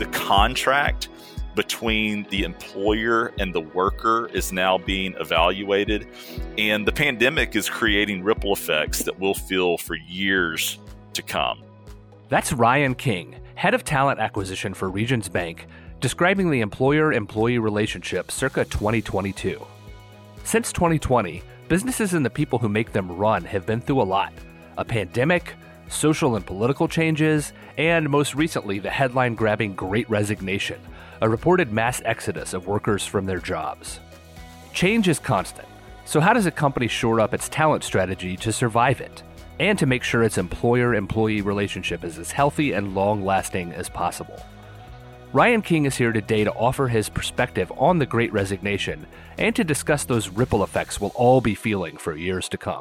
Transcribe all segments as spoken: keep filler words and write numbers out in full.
contract between the employer and the worker is now being evaluated, and the pandemic is creating ripple effects that we'll feel for years to come. That's Ryan King, head of talent acquisition for Regions Bank, describing the employer-employee relationship circa twenty twenty-two. Since twenty twenty, businesses and the people who make them run have been through a lot. A pandemic, social and political changes, and most recently, the headline-grabbing Great Resignation, a reported mass exodus of workers from their jobs. Change is constant, so how does a company shore up its talent strategy to survive it, and to make sure its employer-employee relationship is as healthy and long-lasting as possible? Ryan King is here today to offer his perspective on the Great Resignation and to discuss those ripple effects we'll all be feeling for years to come.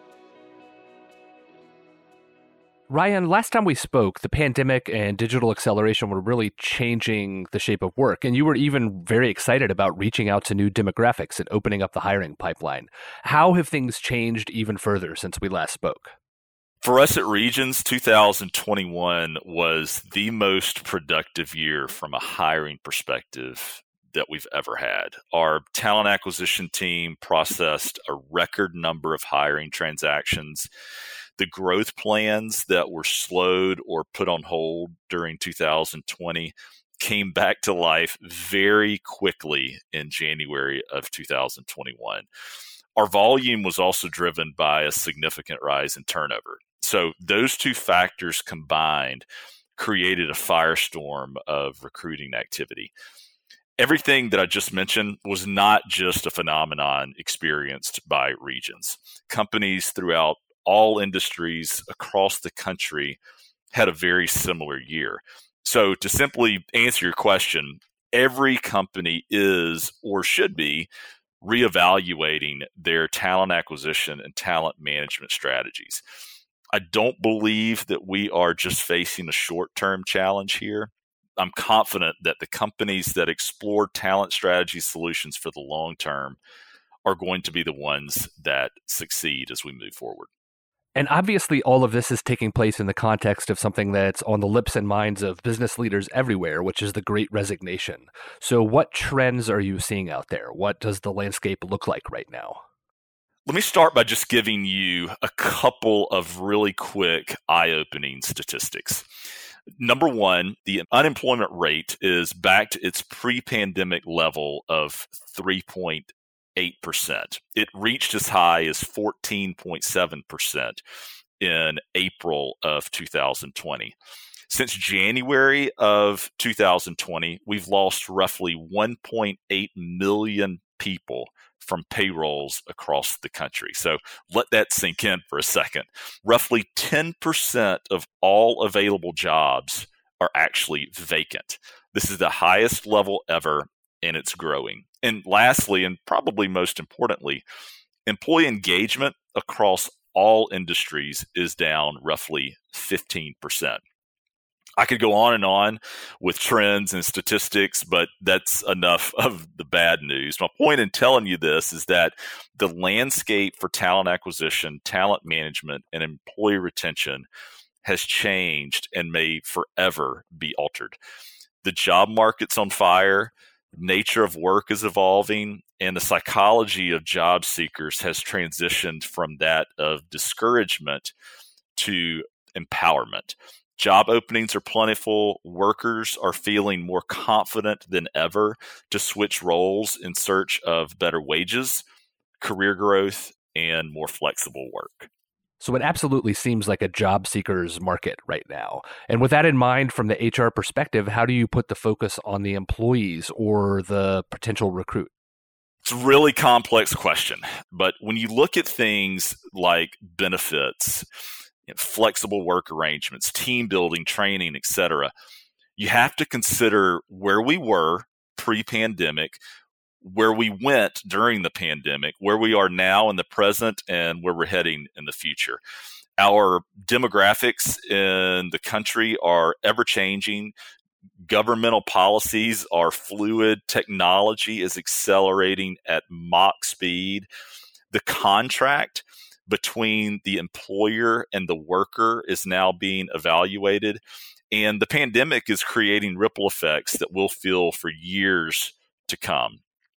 Ryan, last time we spoke, the pandemic and digital acceleration were really changing the shape of work, and you were even very excited about reaching out to new demographics and opening up the hiring pipeline. How have things changed even further since we last spoke? For us at Regions, two thousand twenty-one was the most productive year from a hiring perspective that we've ever had. Our talent acquisition team processed a record number of hiring transactions. The growth plans that were slowed or put on hold during two thousand twenty came back to life very quickly in January of two thousand twenty-one. Our volume was also driven by a significant rise in turnover. So those two factors combined created a firestorm of recruiting activity. Everything that I just mentioned was not just a phenomenon experienced by Regions. Companies throughout all industries across the country had a very similar year. So to simply answer your question, every company is or should be reevaluating their talent acquisition and talent management strategies. I don't believe that we are just facing a short-term challenge here. I'm confident that the companies that explore talent strategy solutions for the long term are going to be the ones that succeed as we move forward. And obviously, all of this is taking place in the context of something that's on the lips and minds of business leaders everywhere, which is the Great Resignation. So what trends are you seeing out there? What does the landscape look like right now? Let me start by just giving you a couple of really quick eye-opening statistics. Number one, the unemployment rate is back to its pre-pandemic level of three point eight percent. It reached as high as fourteen point seven percent in April of two thousand twenty. Since January of two thousand twenty, we've lost roughly one point eight million people from payrolls across the country. So let that sink in for a second. Roughly ten percent of all available jobs are actually vacant. This is the highest level ever, and it's growing. And lastly, and probably most importantly, employee engagement across all industries is down roughly fifteen percent. I could go on and on with trends and statistics, but that's enough of the bad news. My point in telling you this is that the landscape for talent acquisition, talent management, and employee retention has changed and may forever be altered. The job market's on fire. Nature of work is evolving, and the psychology of job seekers has transitioned from that of discouragement to empowerment. Job openings are plentiful. Workers are feeling more confident than ever to switch roles in search of better wages, career growth, and more flexible work. So it absolutely seems like a job seeker's market right now. And with that in mind, from the H R perspective, how do you put the focus on the employees or the potential recruit? It's a really complex question. But when you look at things like benefits, you know, flexible work arrangements, team building, training, et cetera, you have to consider where we were pre-pandemic, where we went during the pandemic, where we are now in the present, and where we're heading in the future. Our demographics in the country are ever-changing. Governmental policies are fluid. Technology is accelerating at Mach speed. The contract between the employer and the worker is now being evaluated. And the pandemic is creating ripple effects that we'll feel for years to come.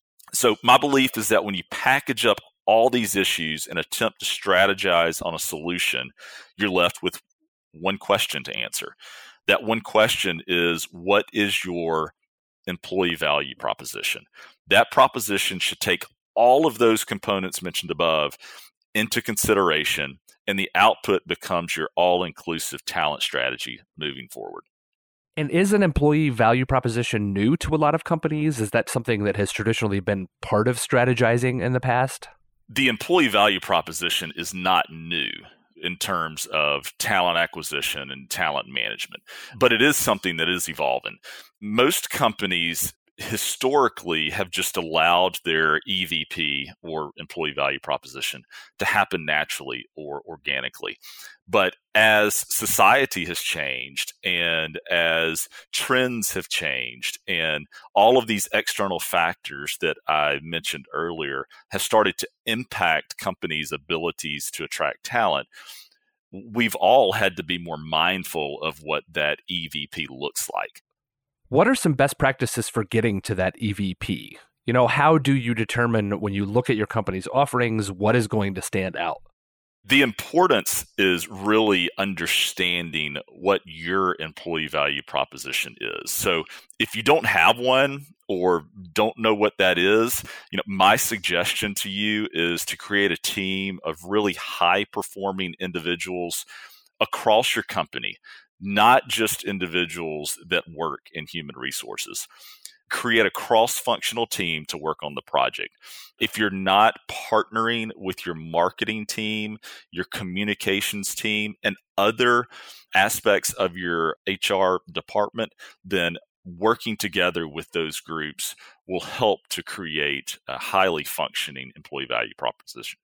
So my belief is that when you package up all these issues and attempt to strategize on a solution, you're left with one question to answer. That one question is, what is your employee value proposition? That proposition should take all of those components mentioned above into consideration, and the output becomes your all-inclusive talent strategy moving forward. And is an employee value proposition new to a lot of companies? Is that something that has traditionally been part of strategizing in the past? The employee value proposition is not new in terms of talent acquisition and talent management, but it is something that is evolving. Most companies historically have just allowed their E V P or employee value proposition to happen naturally or organically. But as society has changed and as trends have changed and all of these external factors that I mentioned earlier have started to impact companies' abilities to attract talent, we've all had to be more mindful of what that E V P looks like. What are some best practices for getting to that E V P? You know, how do you determine when you look at your company's offerings, what is going to stand out? The importance is really understanding what your employee value proposition is. So if you don't have one or don't know what that is, you know, my suggestion to you is to create a team of really high-performing individuals across your company, not just individuals that work in human resources. Create a cross-functional team to work on the project. If you're not partnering with your marketing team, your communications team, and other aspects of your H R department, then working together with those groups will help to create a highly functioning employee value proposition.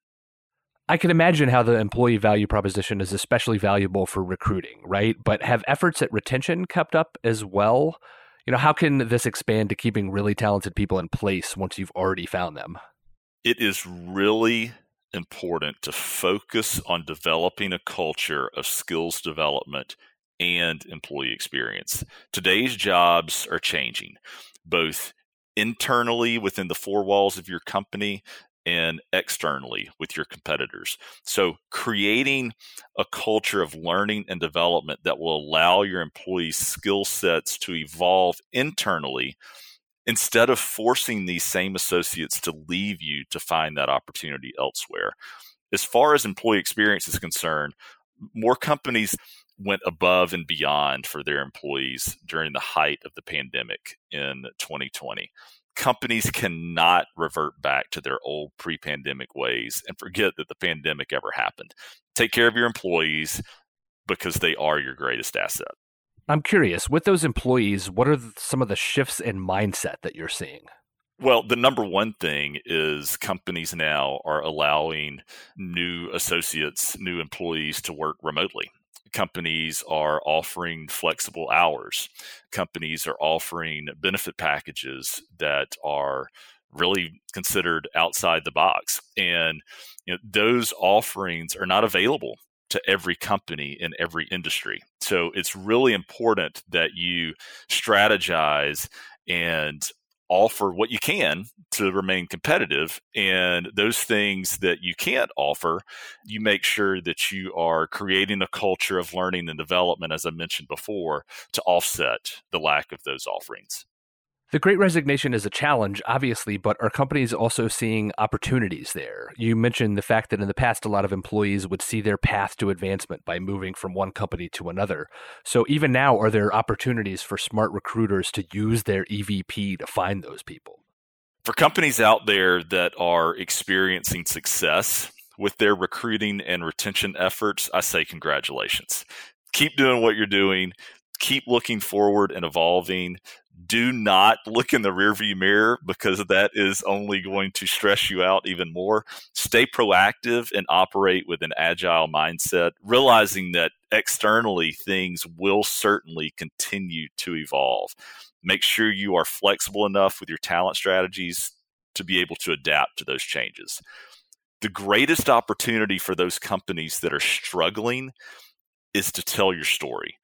I can imagine how the employee value proposition is especially valuable for recruiting, right? But have efforts at retention kept up as well? You know, how can this expand to keeping really talented people in place once you've already found them? It is really important to focus on developing a culture of skills development and employee experience. Today's jobs are changing, both internally within the four walls of your company and externally with your competitors. So creating a culture of learning and development that will allow your employees' skill sets to evolve internally instead of forcing these same associates to leave you to find that opportunity elsewhere. As far as employee experience is concerned, more companies went above and beyond for their employees during the height of the pandemic in twenty twenty. Companies cannot revert back to their old pre-pandemic ways and forget that the pandemic ever happened. Take care of your employees because they are your greatest asset. I'm curious, with those employees, what are some of the shifts in mindset that you're seeing? Well, the number one thing is companies now are allowing new associates, new employees to work remotely. Companies are offering flexible hours. Companies are offering benefit packages that are really considered outside the box. And you know, those offerings are not available to every company in every industry. So it's really important that you strategize and offer what you can to remain competitive, and those things that you can't offer, you make sure that you are creating a culture of learning and development, as I mentioned before, to offset the lack of those offerings. The Great Resignation is a challenge, obviously, but are companies also seeing opportunities there? You mentioned the fact that in the past, a lot of employees would see their path to advancement by moving from one company to another. So even now, are there opportunities for smart recruiters to use their E V P to find those people? For companies out there that are experiencing success with their recruiting and retention efforts, I say congratulations. Keep doing what you're doing. Keep looking forward and evolving. Do not look in the rearview mirror because that is only going to stress you out even more. Stay proactive and operate with an agile mindset, realizing that externally things will certainly continue to evolve. Make sure you are flexible enough with your talent strategies to be able to adapt to those changes. The greatest opportunity for those companies that are struggling is to tell your story.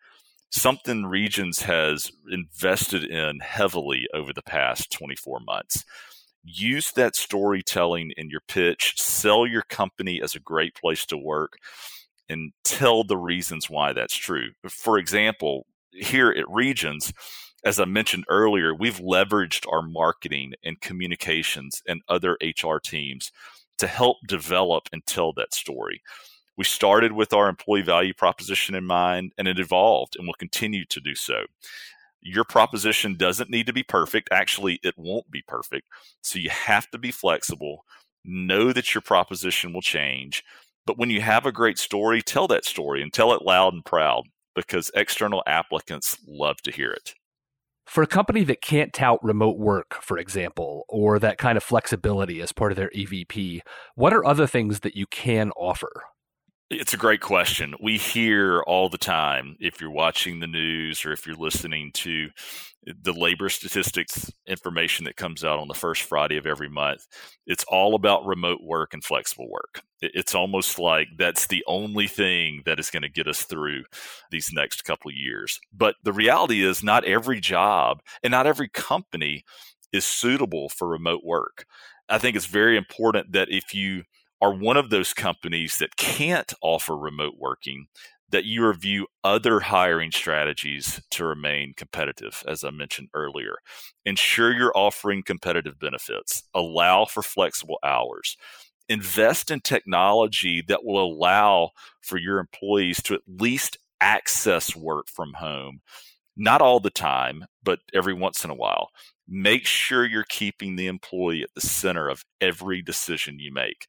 something Regions has invested in heavily over the past twenty-four months. Use that storytelling in your pitch, sell your company as a great place to work, and tell the reasons why that's true. For example, here at Regions, as I mentioned earlier, we've leveraged our marketing and communications and other H R teams to help develop and tell that story. We started with our employee value proposition in mind, and it evolved and will continue to do so. Your proposition doesn't need to be perfect. Actually, it won't be perfect. So you have to be flexible, know that your proposition will change. But when you have a great story, tell that story and tell it loud and proud, because external applicants love to hear it. For a company that can't tout remote work, for example, or that kind of flexibility as part of their E V P, what are other things that you can offer? It's a great question. We hear all the time, if you're watching the news or if you're listening to the labor statistics information that comes out on the first Friday of every month, it's all about remote work and flexible work. It's almost like that's the only thing that is going to get us through these next couple of years. But the reality is not every job and not every company is suitable for remote work. I think it's very important that if you are one of those companies that can't offer remote working, that you review other hiring strategies to remain competitive, as I mentioned earlier. Ensure you're offering competitive benefits. Allow for flexible hours. Invest in technology that will allow for your employees to at least access work from home. Not all the time, but every once in a while. Make sure you're keeping the employee at the center of every decision you make.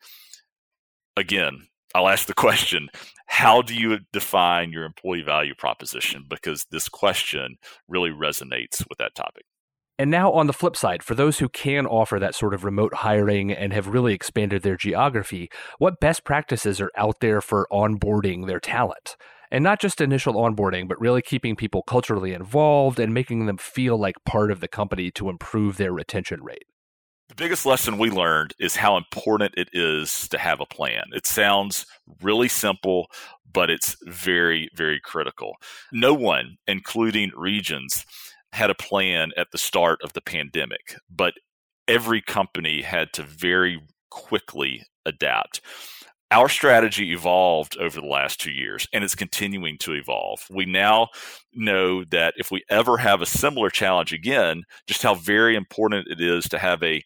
Again, I'll ask the question, how do you define your employee value proposition? Because this question really resonates with that topic. And now on the flip side, for those who can offer that sort of remote hiring and have really expanded their geography, what best practices are out there for onboarding their talent? And not just initial onboarding, but really keeping people culturally involved and making them feel like part of the company to improve their retention rate. The biggest lesson we learned is how important it is to have a plan. It sounds really simple, but it's very, very critical. No one, including Regions, had a plan at the start of the pandemic, but every company had to very quickly adapt. Our strategy evolved over the last two years, and it's continuing to evolve. We now know that if we ever have a similar challenge again, just how very important it is to have a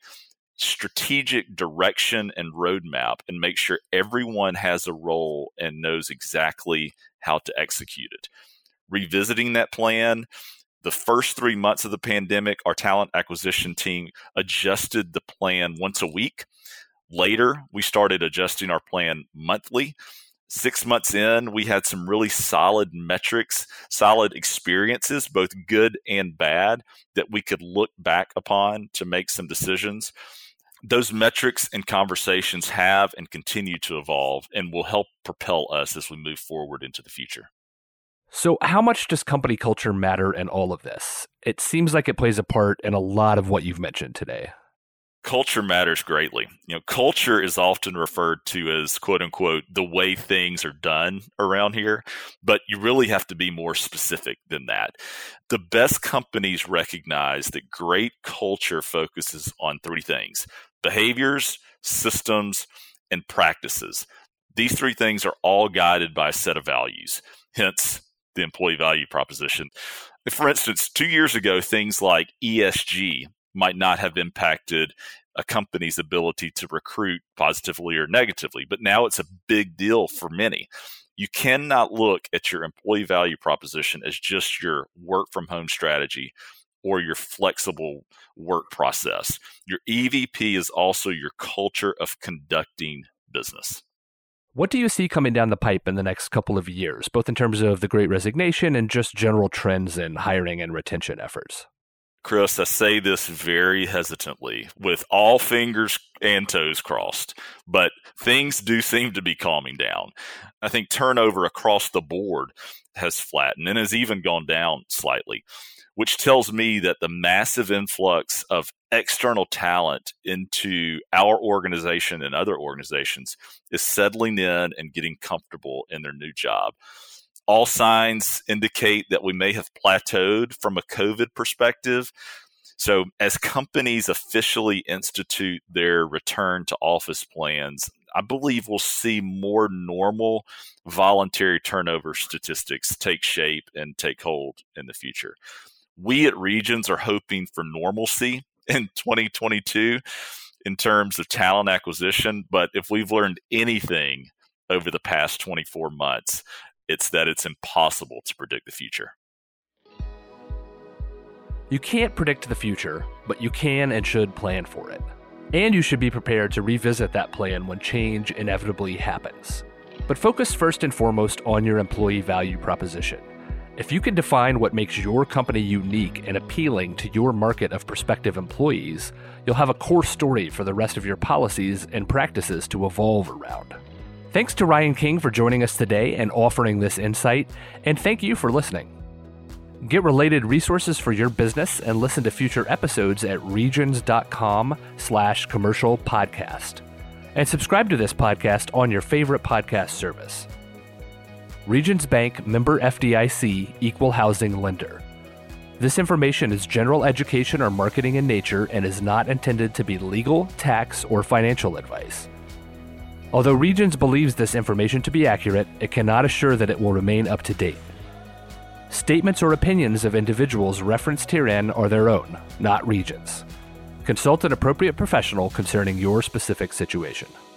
strategic direction and roadmap and make sure everyone has a role and knows exactly how to execute it. Revisiting that plan, the first three months of the pandemic, our talent acquisition team adjusted the plan once a week. Later, we started adjusting our plan monthly. Six months in, we had some really solid metrics, solid experiences, both good and bad, that we could look back upon to make some decisions. Those metrics and conversations have and continue to evolve and will help propel us as we move forward into the future. So how much does company culture matter in all of this? It seems like it plays a part in a lot of what you've mentioned today. Culture matters greatly. You know, culture is often referred to as, quote unquote, the way things are done around here, but you really have to be more specific than that. The best companies recognize that great culture focuses on three things: behaviors, systems, and practices. These three things are all guided by a set of values, hence the employee value proposition. For instance, two years ago, things like E S G might not have impacted a company's ability to recruit positively or negatively, but now it's a big deal for many. You cannot look at your employee value proposition as just your work from home strategy or your flexible work process. Your E V P is also your culture of conducting business. What do you see coming down the pipe in the next couple of years, both in terms of the Great Resignation and just general trends in hiring and retention efforts? Chris, I say this very hesitantly, with all fingers and toes crossed, but things do seem to be calming down. I think turnover across the board has flattened and has even gone down slightly, which tells me that the massive influx of external talent into our organization and other organizations is settling in and getting comfortable in their new job. All signs indicate that we may have plateaued from a COVID perspective. So as companies officially institute their return to office plans, I believe we'll see more normal voluntary turnover statistics take shape and take hold in the future. We at Regions are hoping for normalcy in twenty twenty-two in terms of talent acquisition. But if we've learned anything over the past twenty-four months, it's that it's impossible to predict the future. You can't predict the future, but you can and should plan for it. And you should be prepared to revisit that plan when change inevitably happens. But focus first and foremost on your employee value proposition. If you can define what makes your company unique and appealing to your market of prospective employees, you'll have a core story for the rest of your policies and practices to evolve around. Thanks to Ryan King for joining us today and offering this insight, and thank you for listening. Get related resources for your business and listen to future episodes at regions.com slash commercial podcast. And subscribe to this podcast on your favorite podcast service. Regions Bank, member F D I C, equal housing lender. This information is general education or marketing in nature and is not intended to be legal, tax, or financial advice. Although Regions believes this information to be accurate, it cannot assure that it will remain up to date. Statements or opinions of individuals referenced herein are their own, not Regions. Consult an appropriate professional concerning your specific situation.